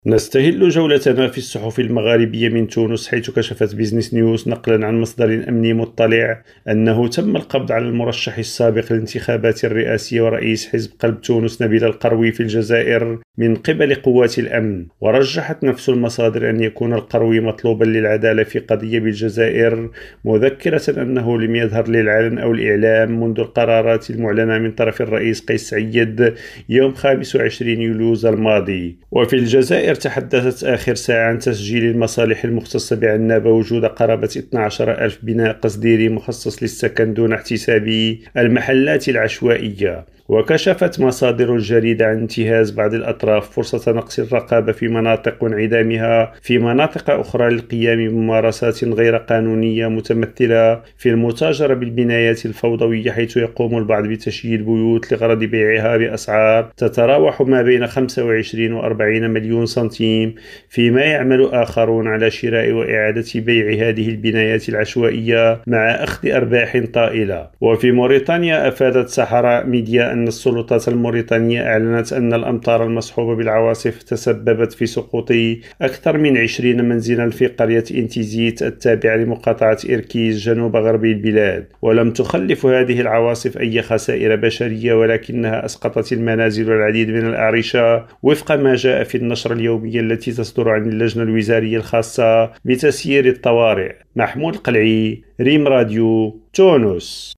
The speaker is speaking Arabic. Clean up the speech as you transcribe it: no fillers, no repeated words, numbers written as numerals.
نستهل جولتنا في الصحف المغاربية من تونس، حيث كشفت بيزنس نيوز نقلا عن مصدر أمني مطلع أنه تم القبض على المرشح السابق للانتخابات الرئاسية ورئيس حزب قلب تونس نبيل القروي في الجزائر من قبل قوات الأمن. ورجحت نفس المصادر أن يكون القروي مطلوبا للعدالة في قضية بالجزائر، مذكرة أنه لم يظهر للعلن أو الإعلام منذ القرارات المعلنة من طرف الرئيس قيس سعيد يوم 25 يوليوز الماضي. وفي الجزائر تحدثت آخر ساعة عن تسجيل المصالح المختصة بعنابة وجود قرابة 12,000 بناء قصديري مخصص للسكن دون احتساب المحلات العشوائية. وكشفت مصادر الجريدة عن انتهاز بعض الأطراف فرصة نقص الرقابة في مناطق وانعدامها في مناطق أخرى للقيام بممارسات غير قانونية متمثلة في المتاجرة بالبنايات الفوضوية، حيث يقوم البعض بتشييد بيوت لغرض بيعها بأسعار تتراوح ما بين 25 و 40 مليون سنتيم، فيما يعمل آخرون على شراء وإعادة بيع هذه البنايات العشوائية مع أخذ أرباح طائلة. وفي موريتانيا أفادت صحراء ميديا أن السلطات الموريتانية أعلنت أن الأمطار المصحوبة بالعواصف تسببت في سقوط أكثر من 20 منزلا في قرية إنتيزيت التابعة لمقاطعة إركيز جنوب غرب البلاد. ولم تخلف هذه العواصف أي خسائر بشرية، ولكنها أسقطت المنازل والعديد من الأعرشة وفق ما جاء في النشرة اليومية التي تصدر عن اللجنة الوزارية الخاصة بتسيير الطوارئ. محمود قلعي، ريم راديو، تونس.